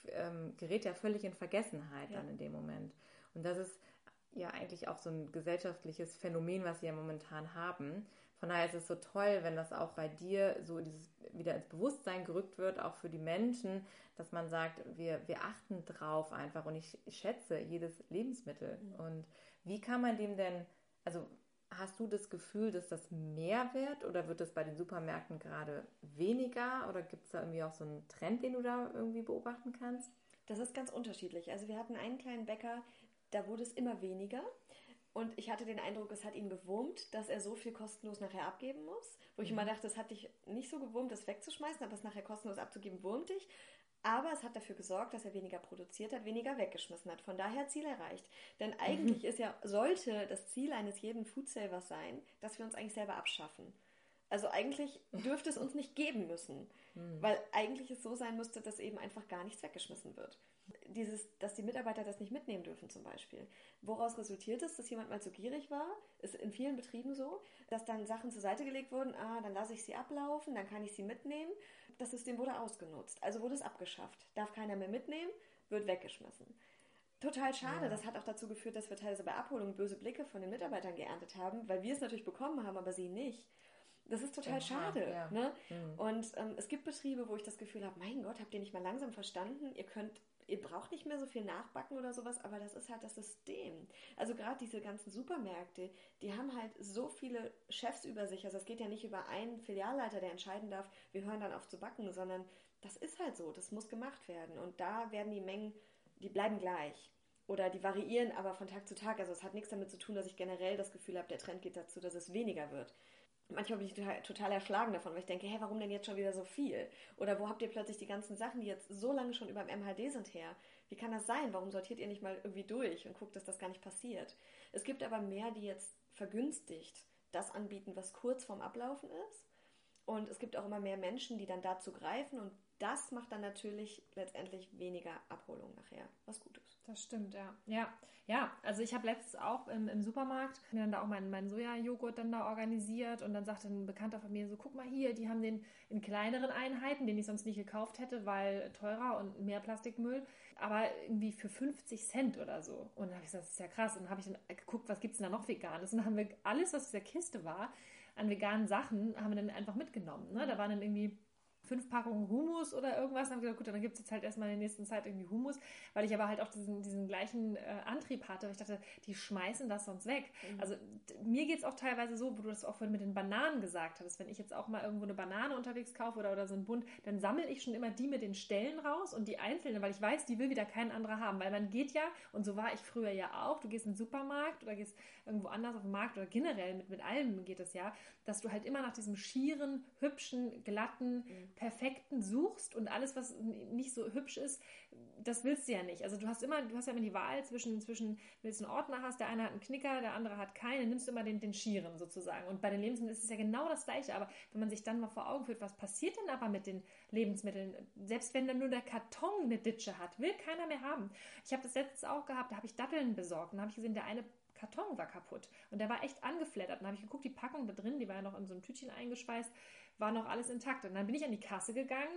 gerät ja völlig in Vergessenheit dann in dem Moment. Und das ist ja eigentlich auch so ein gesellschaftliches Phänomen, was wir ja momentan haben. Von daher ist es so toll, wenn das auch bei dir so wieder ins Bewusstsein gerückt wird, auch für die Menschen, dass man sagt, wir achten drauf einfach und ich schätze jedes Lebensmittel. Und wie kann man dem denn, also hast du das Gefühl, dass das mehr wird oder wird das bei den Supermärkten gerade weniger oder gibt es da irgendwie auch so einen Trend, den du da irgendwie beobachten kannst? Das ist ganz unterschiedlich. Also wir hatten einen kleinen Bäcker, da wurde es immer weniger. Und ich hatte den Eindruck, es hat ihn gewurmt, dass er so viel kostenlos nachher abgeben muss. Wo ich immer dachte, es hat dich nicht so gewurmt, das wegzuschmeißen, aber es nachher kostenlos abzugeben, wurmt dich. Aber es hat dafür gesorgt, dass er weniger produziert hat, weniger weggeschmissen hat. Von daher Ziel erreicht. Denn eigentlich sollte das Ziel eines jeden Foodsavers sein, dass wir uns eigentlich selber abschaffen. Also eigentlich dürfte es uns nicht geben müssen. Weil eigentlich es so sein müsste, dass eben einfach gar nichts weggeschmissen wird. Dass die Mitarbeiter das nicht mitnehmen dürfen zum Beispiel. Woraus resultiert es, dass jemand mal zu gierig war, ist in vielen Betrieben so, dass dann Sachen zur Seite gelegt wurden, dann lasse ich sie ablaufen, dann kann ich sie mitnehmen. Das System wurde ausgenutzt, also wurde es abgeschafft. Darf keiner mehr mitnehmen, wird weggeschmissen. Total schade, ja. Das hat auch dazu geführt, dass wir teilweise bei Abholung böse Blicke von den Mitarbeitern geerntet haben, weil wir es natürlich bekommen haben, aber sie nicht. Das ist total schade. Ja. Ne? Und es gibt Betriebe, wo ich das Gefühl habe, mein Gott, habt ihr nicht mal langsam verstanden? Ihr braucht nicht mehr so viel nachbacken oder sowas, aber das ist halt das System. Also gerade diese ganzen Supermärkte, die haben halt so viele Chefs über sich. Also es geht ja nicht über einen Filialleiter, der entscheiden darf, wir hören dann auf zu backen, sondern das ist halt so, das muss gemacht werden. Und da werden die Mengen, die bleiben gleich. Oder die variieren aber von Tag zu Tag. Also es hat nichts damit zu tun, dass ich generell das Gefühl habe, der Trend geht dazu, dass es weniger wird. Manchmal bin ich total erschlagen davon, weil ich denke, hey, warum denn jetzt schon wieder so viel? Oder wo habt ihr plötzlich die ganzen Sachen, die jetzt so lange schon über dem MHD sind, her? Wie kann das sein? Warum sortiert ihr nicht mal irgendwie durch und guckt, dass das gar nicht passiert? Es gibt aber mehr, die jetzt vergünstigt das anbieten, was kurz vorm Ablaufen ist. Und es gibt auch immer mehr Menschen, die dann dazu greifen und das macht dann natürlich letztendlich weniger Abholung nachher, was gut ist. Das stimmt, ja. Ja, also ich habe letztens auch im Supermarkt mir dann da auch meinen Sojajoghurt dann da organisiert und dann sagte ein Bekannter von mir so, guck mal hier, die haben den in kleineren Einheiten, den ich sonst nicht gekauft hätte, weil teurer und mehr Plastikmüll, aber irgendwie für 50 Cent oder so. Und dann habe ich gesagt, das ist ja krass. Und dann habe ich dann geguckt, was gibt es denn da noch Veganes? Und dann haben wir alles, was in der Kiste war, an veganen Sachen, haben wir dann einfach mitgenommen. Ne? Da waren dann irgendwie 5 Packungen Hummus oder irgendwas. Dann habe ich gesagt, gut, dann gibt es jetzt halt erstmal in der nächsten Zeit irgendwie Hummus, weil ich aber halt auch diesen gleichen Antrieb hatte, weil ich dachte, die schmeißen das sonst weg. Also mir geht es auch teilweise so, wo du das auch vorhin mit den Bananen gesagt hattest, wenn ich jetzt auch mal irgendwo eine Banane unterwegs kaufe oder so einen Bund, dann sammle ich schon immer die mit den Stellen raus und die einzelnen, weil ich weiß, die will wieder kein anderer haben, weil man geht ja, und so war ich früher ja auch, du gehst in den Supermarkt oder gehst irgendwo anders auf den Markt oder generell mit allem geht es ja, dass du halt immer nach diesem schieren, hübschen, glatten, Perfekten suchst und alles, was nicht so hübsch ist, das willst du ja nicht. Also du hast ja immer die Wahl zwischen willst du einen Ordner hast, der eine hat einen Knicker, der andere hat keinen, dann nimmst du immer den Schieren sozusagen. Und bei den Lebensmitteln ist es ja genau das Gleiche, aber wenn man sich dann mal vor Augen führt, was passiert denn aber mit den Lebensmitteln, selbst wenn dann nur der Karton eine Ditsche hat, will keiner mehr haben. Ich habe das letztens auch gehabt, da habe ich Datteln besorgt und da habe ich gesehen, der eine Karton war kaputt und der war echt angeflattert. Dann habe ich geguckt, die Packung da drin, die war ja noch in so einem Tütchen eingeschweißt, war noch alles intakt. Und dann bin ich an die Kasse gegangen,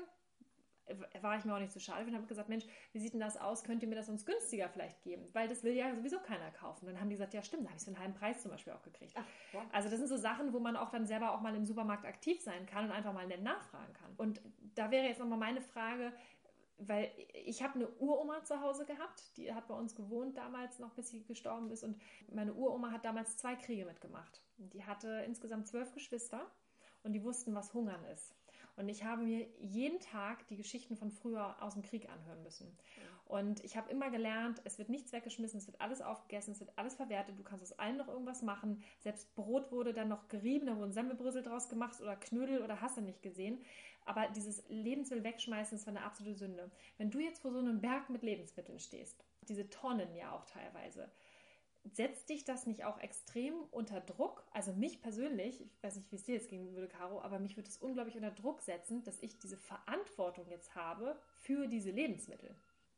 war ich mir auch nicht so schade und habe gesagt, Mensch, wie sieht denn das aus? Könnt ihr mir das uns günstiger vielleicht geben? Weil das will ja sowieso keiner kaufen. Dann haben die gesagt, ja stimmt, da habe ich so einen halben Preis zum Beispiel auch gekriegt. Ach, ja. Also das sind so Sachen, wo man auch dann selber auch mal im Supermarkt aktiv sein kann und einfach mal nett nachfragen kann. Und da wäre jetzt nochmal meine Frage, weil ich habe eine Uroma zu Hause gehabt, die hat bei uns gewohnt damals noch, bis sie gestorben ist. Und meine Uroma hat damals 2 Kriege mitgemacht. Die hatte insgesamt 12 Geschwister und die wussten, was Hungern ist. Und ich habe mir jeden Tag die Geschichten von früher aus dem Krieg anhören müssen. Und ich habe immer gelernt, es wird nichts weggeschmissen, es wird alles aufgegessen, es wird alles verwertet, du kannst aus allem noch irgendwas machen. Selbst Brot wurde dann noch gerieben, da wurden Semmelbrösel draus gemacht oder Knödel oder hast du nicht gesehen. Aber dieses Lebensmittel wegschmeißen ist eine absolute Sünde. Wenn du jetzt vor so einem Berg mit Lebensmitteln stehst, diese Tonnen ja auch teilweise, setzt dich das nicht auch extrem unter Druck? Also mich persönlich, ich weiß nicht, wie es dir jetzt gehen würde, Caro, aber mich würde es unglaublich unter Druck setzen, dass ich diese Verantwortung jetzt habe für diese Lebensmittel.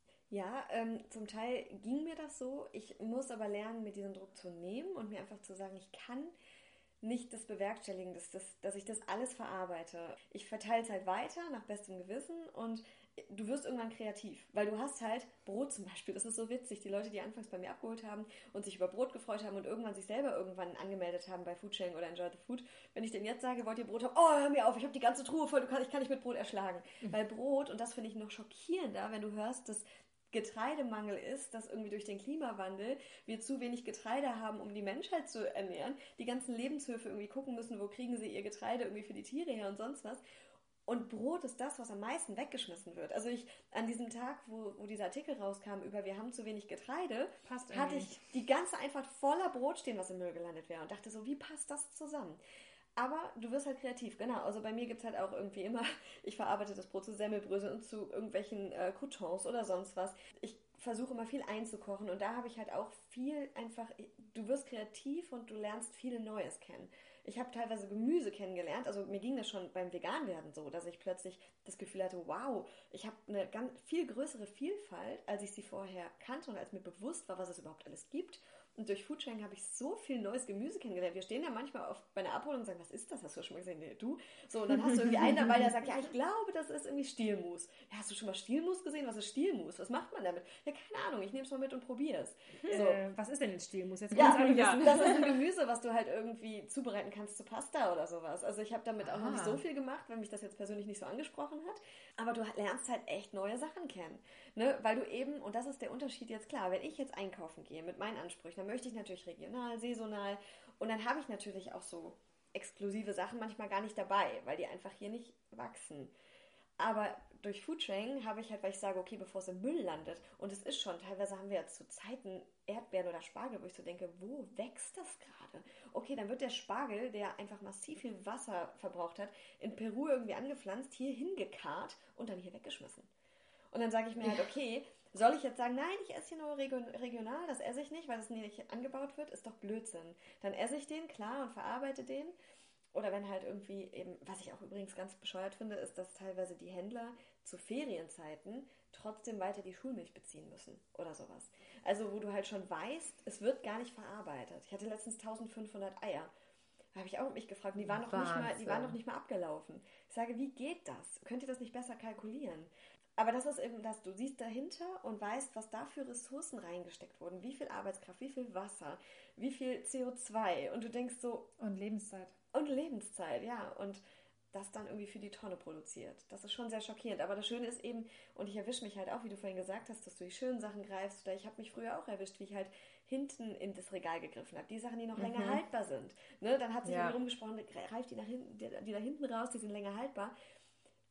Ja, zum Teil ging mir das so. Ich muss aber lernen, mir diesen Druck zu nehmen und mir einfach zu sagen, ich kann nicht das bewerkstelligen, dass ich das alles verarbeite. Ich verteile es halt weiter nach bestem Gewissen und du wirst irgendwann kreativ, weil du hast halt Brot zum Beispiel, das ist so witzig, die Leute, die anfangs bei mir abgeholt haben und sich über Brot gefreut haben und irgendwann sich selber irgendwann angemeldet haben bei Foodsharing oder Enjoy the Food, wenn ich denen jetzt sage, wollt ihr Brot haben, oh, hör mir auf, ich habe die ganze Truhe voll, ich kann nicht mit Brot erschlagen, weil Brot, und das finde ich noch schockierender, wenn du hörst, dass Getreidemangel ist, dass irgendwie durch den Klimawandel wir zu wenig Getreide haben, um die Menschheit zu ernähren, die ganzen Lebenshöfe irgendwie gucken müssen, wo kriegen sie ihr Getreide irgendwie für die Tiere her und sonst was. Und Brot ist das, was am meisten weggeschmissen wird. Also an diesem Tag, wo dieser Artikel rauskam über wir haben zu wenig Getreide, hatte ich die ganze Einfahrt voller Brot stehen, was im Müll gelandet wäre und dachte so, wie passt das zusammen? Aber du wirst halt kreativ, genau. Also bei mir gibt es halt auch irgendwie immer, ich verarbeite das Brot zu Semmelbröseln und zu irgendwelchen Croutons oder sonst was. Ich versuche immer viel einzukochen und da habe ich halt auch viel einfach, du wirst kreativ und du lernst viel Neues kennen. Ich habe teilweise Gemüse kennengelernt, also mir ging das schon beim Veganwerden so, dass ich plötzlich das Gefühl hatte, wow, ich habe eine ganz viel größere Vielfalt, als ich sie vorher kannte und als mir bewusst war, was es überhaupt alles gibt. Und durch Foodsharing habe ich so viel neues Gemüse kennengelernt. Wir stehen ja manchmal bei einer Abholung und sagen, was ist das? Hast du schon mal gesehen? Nee, du? So, und dann hast du irgendwie einen dabei, der sagt, ja, ich glaube, das ist irgendwie Stielmus. Ja, hast du schon mal Stielmus gesehen? Was ist Stielmus? Was macht man damit? Ja, keine Ahnung, ich nehme es mal mit und probiere es. So. Was ist denn ein Stielmus? Jetzt ja, das ist ein Gemüse, was du halt irgendwie zubereiten kannst zu Pasta oder sowas. Also ich habe damit auch noch nicht so viel gemacht, weil mich das jetzt persönlich nicht so angesprochen hat. Aber du lernst halt echt neue Sachen kennen. Ne? Weil du eben, und das ist der Unterschied jetzt klar, wenn ich jetzt einkaufen gehe mit meinen Ansprüchen, dann möchte ich natürlich regional, saisonal und dann habe ich natürlich auch so exklusive Sachen manchmal gar nicht dabei, weil die einfach hier nicht wachsen. Aber durch Foodsharing habe ich halt, weil ich sage, okay, bevor es im Müll landet, und es ist schon, teilweise haben wir ja zu Zeiten Erdbeeren oder Spargel, wo ich so denke, wo wächst das gerade? Okay, dann wird der Spargel, der einfach massiv viel Wasser verbraucht hat, in Peru irgendwie angepflanzt, hier hingekarrt und dann hier weggeschmissen. Und dann sage ich mir halt, okay, soll ich jetzt sagen, nein, ich esse hier nur regional, das esse ich nicht, weil das nicht angebaut wird, ist doch Blödsinn. Dann esse ich den, klar, und verarbeite den. Oder wenn halt irgendwie eben, was ich auch übrigens ganz bescheuert finde, ist, dass teilweise die Händler zu Ferienzeiten trotzdem weiter die Schulmilch beziehen müssen oder sowas. Also wo du halt schon weißt, es wird gar nicht verarbeitet. Ich hatte letztens 1500 Eier. Da habe ich auch mich gefragt, die waren noch nicht mal abgelaufen. Ich sage, wie geht das? Könnt ihr das nicht besser kalkulieren? Aber das ist eben das, du siehst dahinter und weißt, was da für Ressourcen reingesteckt wurden. Wie viel Arbeitskraft, wie viel Wasser, wie viel CO2. Und du denkst so... Und Lebenszeit. Und Lebenszeit, ja. Und das dann irgendwie für die Tonne produziert. Das ist schon sehr schockierend. Aber das Schöne ist eben, und ich erwische mich halt auch, wie du vorhin gesagt hast, dass du die schönen Sachen greifst. Oder ich habe mich früher auch erwischt, wie ich halt hinten in das Regal gegriffen habe. Die Sachen, die noch länger haltbar sind. Ne? Dann hat sich irgendwie rumgesprochen, greif die da hinten raus, die sind länger haltbar.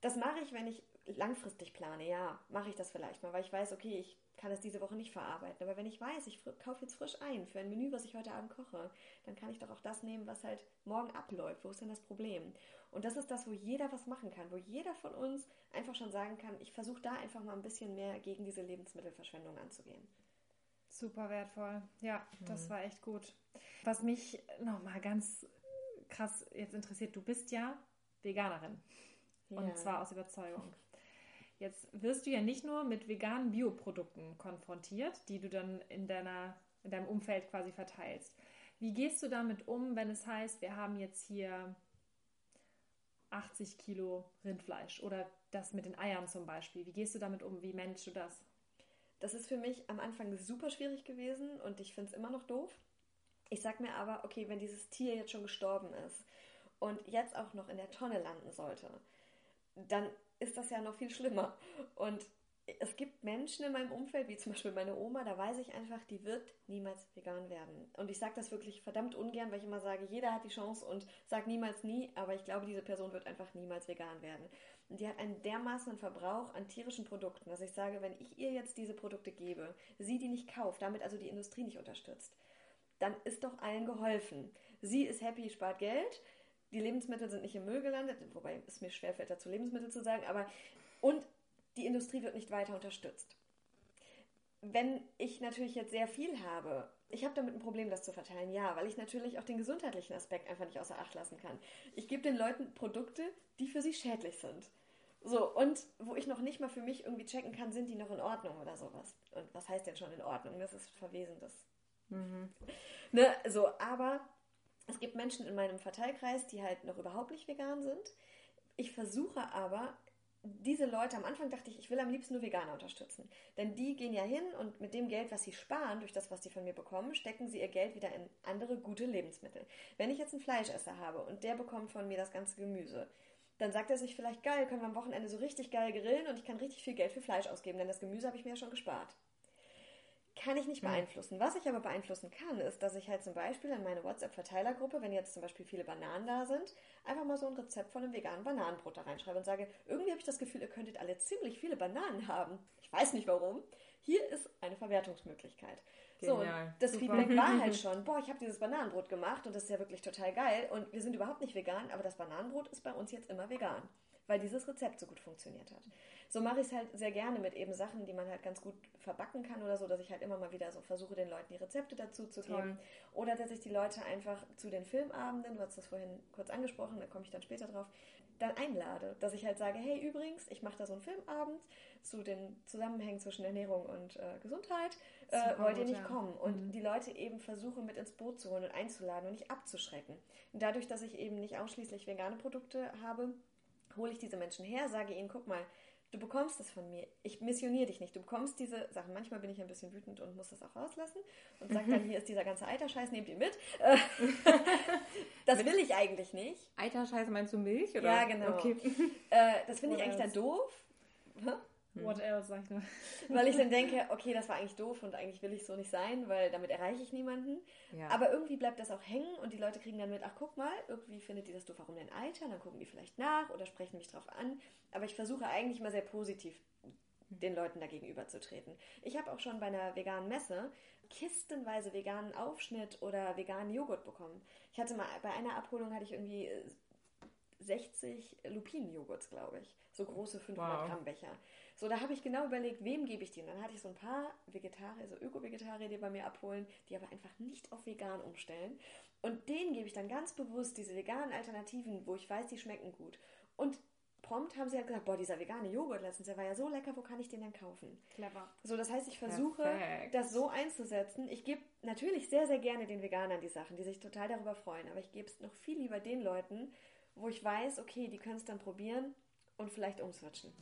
Das mache ich, wenn ich langfristig plane. Ja, mache ich das vielleicht mal, weil ich weiß, okay, ich kann es diese Woche nicht verarbeiten. Aber wenn ich weiß, ich kaufe jetzt frisch ein für ein Menü, was ich heute Abend koche, dann kann ich doch auch das nehmen, was halt morgen abläuft. Wo ist denn das Problem? Und das ist das, wo jeder was machen kann, wo jeder von uns einfach schon sagen kann, ich versuche da einfach mal ein bisschen mehr gegen diese Lebensmittelverschwendung anzugehen. Super wertvoll. Ja, das war echt gut. Was mich nochmal ganz krass jetzt interessiert, du bist ja Veganerin. Und zwar aus Überzeugung. Jetzt wirst du ja nicht nur mit veganen Bioprodukten konfrontiert, die du dann in deinem Umfeld quasi verteilst. Wie gehst du damit um, wenn es heißt, wir haben jetzt hier 80 Kilo Rindfleisch oder das mit den Eiern zum Beispiel? Wie gehst du damit um? Wie managst du das? Das ist für mich am Anfang super schwierig gewesen und ich finde es immer noch doof. Ich sag mir aber, okay, wenn dieses Tier jetzt schon gestorben ist und jetzt auch noch in der Tonne landen sollte, dann ist das ja noch viel schlimmer. Und es gibt Menschen in meinem Umfeld, wie zum Beispiel meine Oma, da weiß ich einfach, die wird niemals vegan werden. Und ich sage das wirklich verdammt ungern, weil ich immer sage, jeder hat die Chance und sage niemals nie, aber ich glaube, diese Person wird einfach niemals vegan werden. Und die hat einen dermaßen Verbrauch an tierischen Produkten, dass ich sage, wenn ich ihr jetzt diese Produkte gebe, sie die nicht kauft, damit also die Industrie nicht unterstützt, dann ist doch allen geholfen. Sie ist happy, spart Geld, die Lebensmittel sind nicht im Müll gelandet, wobei es mir schwerfällt, dazu Lebensmittel zu sagen, und die Industrie wird nicht weiter unterstützt. Wenn ich natürlich jetzt sehr viel habe, ich habe damit ein Problem, das zu verteilen, ja, weil ich natürlich auch den gesundheitlichen Aspekt einfach nicht außer Acht lassen kann. Ich gebe den Leuten Produkte, die für sie schädlich sind. So, und wo ich noch nicht mal für mich irgendwie checken kann, sind die noch in Ordnung oder sowas. Und was heißt denn schon in Ordnung? Das ist verwesendes. Ne, so, aber es gibt Menschen in meinem Verteilkreis, die halt noch überhaupt nicht vegan sind. Ich versuche aber, diese Leute, am Anfang dachte ich, ich will am liebsten nur Veganer unterstützen. Denn die gehen ja hin und mit dem Geld, was sie sparen, durch das, was sie von mir bekommen, stecken sie ihr Geld wieder in andere gute Lebensmittel. Wenn ich jetzt einen Fleischesser habe und der bekommt von mir das ganze Gemüse, dann sagt er sich vielleicht, geil, können wir am Wochenende so richtig geil grillen und ich kann richtig viel Geld für Fleisch ausgeben, denn das Gemüse habe ich mir ja schon gespart. Kann ich nicht beeinflussen. Was ich aber beeinflussen kann, ist, dass ich halt zum Beispiel in meine WhatsApp-Verteilergruppe, wenn jetzt zum Beispiel viele Bananen da sind, einfach mal so ein Rezept von einem veganen Bananenbrot da reinschreibe und sage, irgendwie habe ich das Gefühl, ihr könntet alle ziemlich viele Bananen haben. Ich weiß nicht warum. Hier ist eine Verwertungsmöglichkeit. Genial. So, das Feedback war halt schon, ich habe dieses Bananenbrot gemacht und das ist ja wirklich total geil und wir sind überhaupt nicht vegan, aber das Bananenbrot ist bei uns jetzt immer vegan, weil dieses Rezept so gut funktioniert hat. So mache ich es halt sehr gerne mit eben Sachen, die man halt ganz gut verbacken kann oder so, dass ich halt immer mal wieder so versuche, den Leuten die Rezepte dazu zu geben. Oder dass ich die Leute einfach zu den Filmabenden, du hast das vorhin kurz angesprochen, da komme ich dann später drauf, dann einlade. Dass ich halt sage, hey, übrigens, ich mache da so einen Filmabend zu den Zusammenhängen zwischen Ernährung und Gesundheit. Wollt ihr nicht kommen? Und die Leute eben versuche mit ins Boot zu holen und einzuladen und nicht abzuschrecken. Und dadurch, dass ich eben nicht ausschließlich vegane Produkte habe, hole ich diese Menschen her, sage ihnen, guck mal, du bekommst das von mir. Ich missioniere dich nicht. Du bekommst diese Sachen. Manchmal bin ich ein bisschen wütend und muss das auch rauslassen und sage dann, hier ist dieser ganze Eiterscheiß, nehmt ihn mit. Das will ich eigentlich nicht. Eiterscheiß meinst du Milch? Oder? Ja, genau. Okay. Das finde ich eigentlich dann doof. What else, sag ich nur. Weil ich dann denke, okay, das war eigentlich doof und eigentlich will ich so nicht sein, weil damit erreiche ich niemanden. Ja. Aber irgendwie bleibt das auch hängen und die Leute kriegen dann mit, ach guck mal, irgendwie findet die das doof, warum denn Eiter? Dann gucken die vielleicht nach oder sprechen mich drauf an. Aber ich versuche eigentlich mal sehr positiv den Leuten da gegenüberzutreten. Ich habe auch schon bei einer veganen Messe kistenweise veganen Aufschnitt oder veganen Joghurt bekommen. Ich hatte mal, bei einer Abholung hatte ich irgendwie 60 Lupinen-Joghurts, glaube ich. So große 500 Gramm Becher. So, da habe ich genau überlegt, wem gebe ich die? Und dann hatte ich so ein paar Vegetarier, so Öko-Vegetarier, die bei mir abholen, die aber einfach nicht auf vegan umstellen. Und denen gebe ich dann ganz bewusst diese veganen Alternativen, wo ich weiß, die schmecken gut. Und prompt haben sie halt gesagt, dieser vegane Joghurt letztens, der war ja so lecker, wo kann ich den denn kaufen? Clever. So, das heißt, ich versuche, das so einzusetzen. Ich gebe natürlich sehr, sehr gerne den Veganern die Sachen, die sich total darüber freuen. Aber ich gebe es noch viel lieber den Leuten, wo ich weiß, okay, die können es dann probieren und vielleicht umswitchen.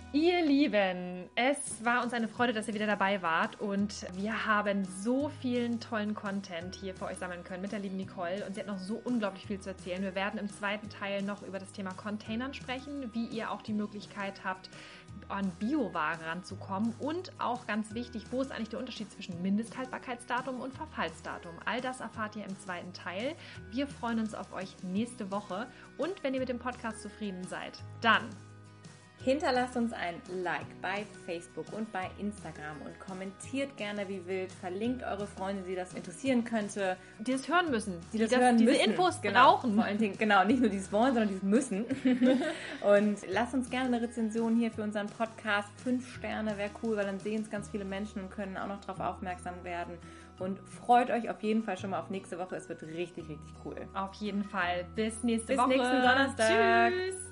Ihr Lieben, es war uns eine Freude, dass ihr wieder dabei wart und wir haben so vielen tollen Content hier für euch sammeln können mit der lieben Nicole und sie hat noch so unglaublich viel zu erzählen. Wir werden im zweiten Teil noch über das Thema Containern sprechen, wie ihr auch die Möglichkeit habt, an Bioware ranzukommen und auch ganz wichtig, wo ist eigentlich der Unterschied zwischen Mindesthaltbarkeitsdatum und Verfallsdatum. All das erfahrt ihr im zweiten Teil. Wir freuen uns auf euch nächste Woche und wenn ihr mit dem Podcast zufrieden seid, dann hinterlasst uns ein Like bei Facebook und bei Instagram und kommentiert gerne wie wild, verlinkt eure Freunde, die das interessieren könnte. Die das hören müssen, die diese Infos brauchen. Vor allen Dingen, genau, nicht nur dieses wollen, sondern dieses müssen. Und lasst uns gerne eine Rezension hier für unseren Podcast. 5 Sterne wäre cool, weil dann sehen es ganz viele Menschen und können auch noch darauf aufmerksam werden. Und freut euch auf jeden Fall schon mal auf nächste Woche. Es wird richtig, richtig cool. Auf jeden Fall. Bis nächste Woche. Bis nächsten Donnerstag. Tschüss.